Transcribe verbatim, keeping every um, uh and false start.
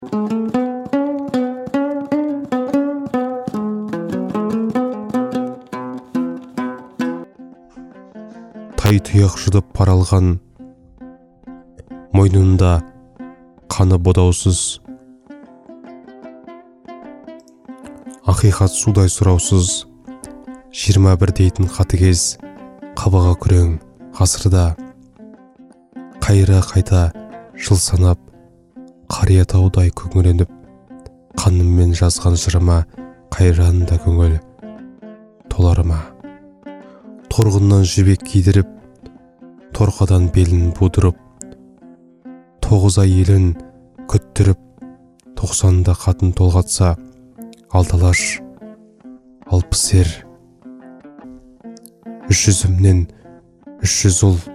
Тай тұяқ жұдып паралған, мойнында қаны бодаусыз, ақиқат судай сұраусыз, жиырма бір дейтін қатыгез, қабаға күрең ғасырда, қайыра қайта жыл санап, қария таудай көңіленіп, қаныммен жазған жырыма қайранда көңіл толарыма. Торғыннан жібек кидіріп, торқадан белін будырып, тоғыз ай елін күттіріп, тоқсанда қатын толғатса, алталаш, алпыс ер. Үш жүзімнен үш жүз ұл